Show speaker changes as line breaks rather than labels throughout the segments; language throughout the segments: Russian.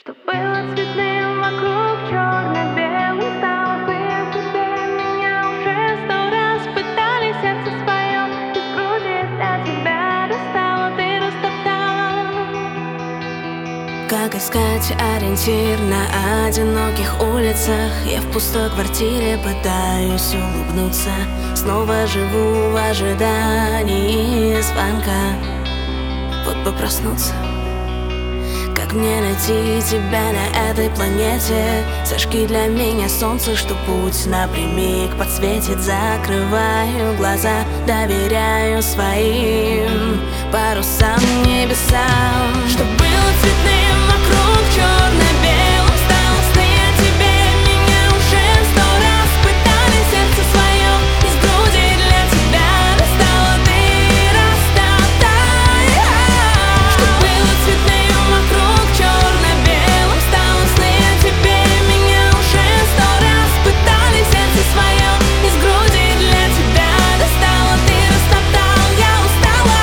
Что было цветным вокруг, черно-белым стало сны тебе. Меня уже 100 раз пытали сердце свое из груди для тебя достала, ты растоптал.
Как искать ориентир на одиноких улицах? Я в пустой квартире пытаюсь улыбнуться. Снова живу в ожидании звонка. Вот бы проснуться. Как мне найти тебя на этой планете? Зажги для меня солнце, что путь напрямик подсветит. Закрываю глаза, доверяю своим парусам, небесам. Что было цветным вокруг, черно-белым стало сны о тебе. Меня уже 100 раз пытали сердце свое из груди для тебя достала, ты растоптал. Что было цветным вокруг, черно-белым стало сны о тебе. Меня уже 100 раз пытали сердце свое из груди для тебя достала, ты растоптал, я устала.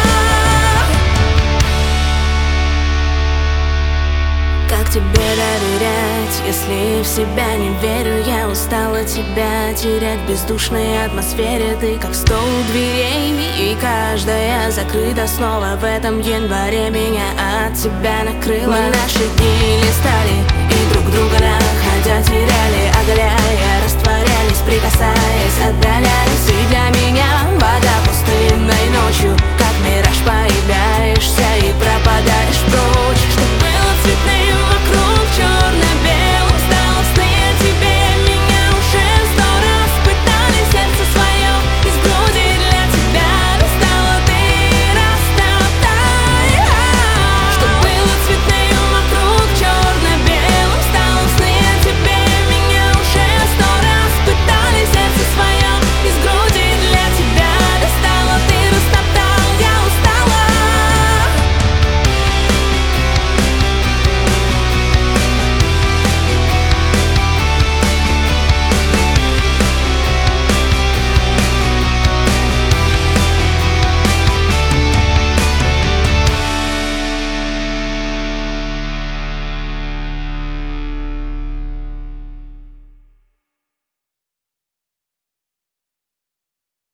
Как тебе доверять, если в себя не верю? Я устала тебя терять в бездушной атмосфере. Ты как стол у дверей, и каждая закрыта снова. В этом январе меня от тебя накрыло. Мы наши дни листали и друг друга находя теряли, оголяя, растворялись, прикасаясь, отдалялись. И для меня вода пустынной ночью, как мираж, появляешься и пропадаешь в